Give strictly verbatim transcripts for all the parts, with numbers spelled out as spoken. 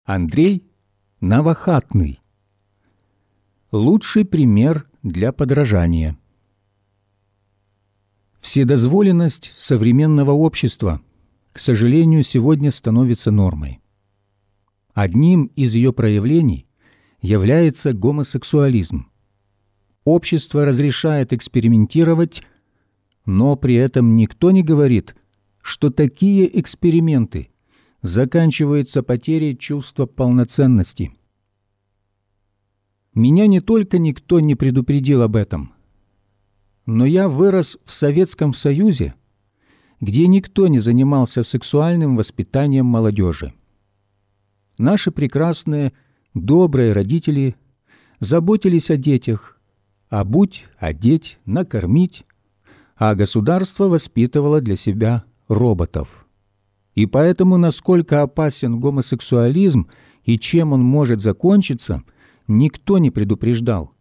Андрей Новохатный. Лучший пример для подражания. Вседозволенность современного общества, к сожалению, сегодня становится нормой. Одним из ее проявлений является гомосексуализм. Общество разрешает экспериментировать, но при этом никто не говорит, что такие эксперименты заканчиваются потерей чувства полноценности. Меня не только никто не предупредил об этом, но я вырос в Советском Союзе, где никто не занимался сексуальным воспитанием молодежи. Наши прекрасные, добрые родители заботились о детях, обуть, одеть, накормить, а государство воспитывало для себя роботов. И поэтому, насколько опасен гомосексуализм и чем он может закончиться, никто не предупреждал.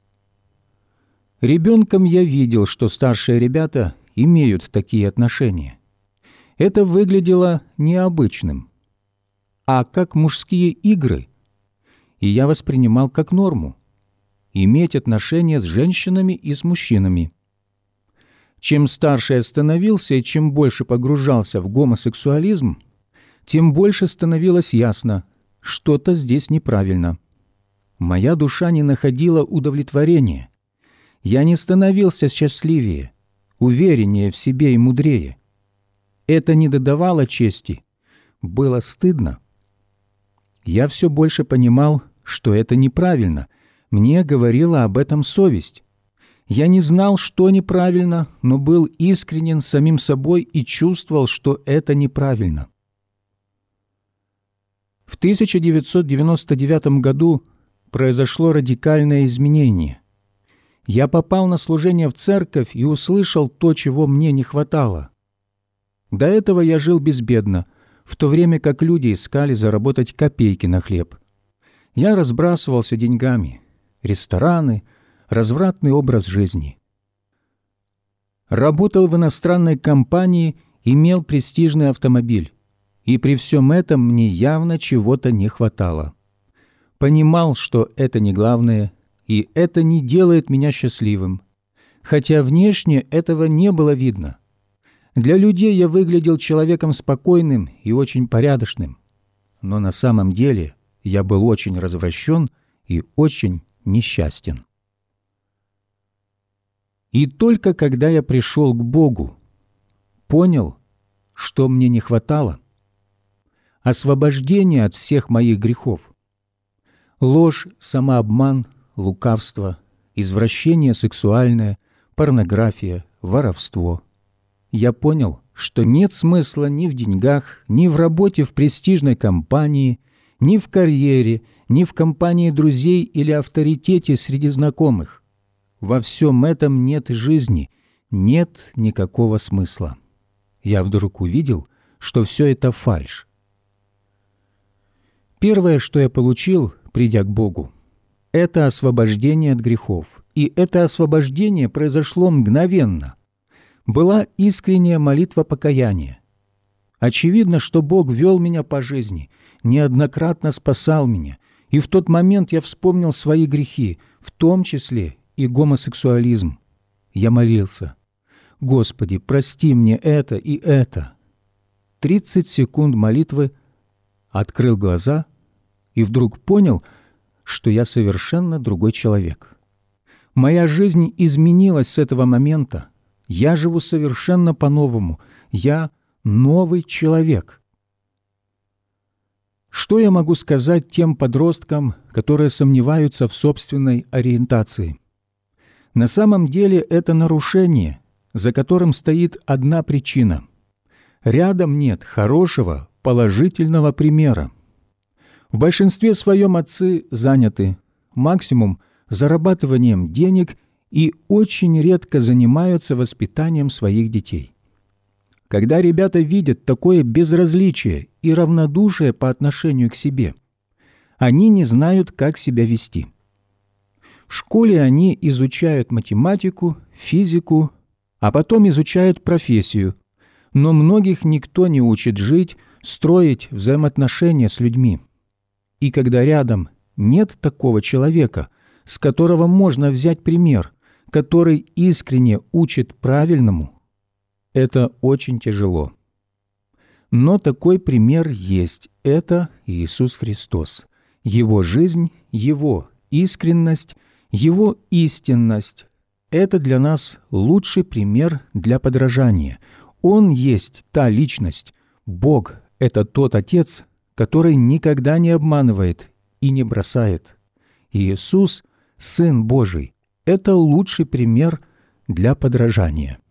Ребенком я видел, что старшие ребята имеют такие отношения. Это выглядело необычным, а как мужские игры, и я воспринимал как норму иметь отношения с женщинами и с мужчинами. Чем старше я становился и чем больше погружался в гомосексуализм, тем больше становилось ясно, что-то здесь неправильно. Моя душа не находила удовлетворения. Я не становился счастливее, увереннее в себе и мудрее. Это не додавало чести, было стыдно. Я все больше понимал, что это неправильно. Мне говорила об этом совесть. Я не знал, что неправильно, но был искренен с самим собой и чувствовал, что это неправильно. В тысяча девятьсот девяносто девятом году произошло радикальное изменение. Я попал на служение в церковь и услышал то, чего мне не хватало. До этого я жил безбедно, в то время как люди искали заработать копейки на хлеб. Я разбрасывался деньгами, рестораны, развратный образ жизни. Работал в иностранной компании, имел престижный автомобиль, и при всем этом мне явно чего-то не хватало. Понимал, что это не главное, и это не делает меня счастливым, хотя внешне этого не было видно. Для людей я выглядел человеком спокойным и очень порядочным, но на самом деле я был очень развращен и очень несчастен. И только когда я пришел к Богу, понял, что мне не хватало. Освобождение от всех моих грехов. Ложь, самообман, лукавство, извращение сексуальное, порнография, воровство. Я понял, что нет смысла ни в деньгах, ни в работе в престижной компании, ни в карьере, ни в компании друзей или авторитете среди знакомых. Во всем этом нет жизни, нет никакого смысла. Я вдруг увидел, что все это фальшь. Первое, что я получил, придя к Богу, это освобождение от грехов. И это освобождение произошло мгновенно. Была искренняя молитва покаяния. Очевидно, что Бог вел меня по жизни, неоднократно спасал меня, и в тот момент я вспомнил свои грехи, в том числе и гомосексуализм. Я молился: «Господи, прости мне это и это». Тридцать секунд молитвы, открыл глаза и вдруг понял, что я совершенно другой человек. Моя жизнь изменилась с этого момента. Я живу совершенно по-новому. Я новый человек. Что я могу сказать тем подросткам, которые сомневаются в собственной ориентации? На самом деле это нарушение, за которым стоит одна причина. Рядом нет хорошего, положительного примера. В большинстве своем отцы заняты максимум зарабатыванием денег и очень редко занимаются воспитанием своих детей. Когда ребята видят такое безразличие и равнодушие по отношению к себе, они не знают, как себя вести. В школе они изучают математику, физику, а потом изучают профессию, но многих никто не учит жить, строить взаимоотношения с людьми. И когда рядом нет такого человека, с которого можно взять пример, который искренне учит правильному, это очень тяжело. Но такой пример есть – это Иисус Христос. Его жизнь, Его искренность, Его истинность – это для нас лучший пример для подражания. Он есть та личность. Бог – это тот Отец, который никогда не обманывает и не бросает. Иисус, Сын Божий, это лучший пример для подражания.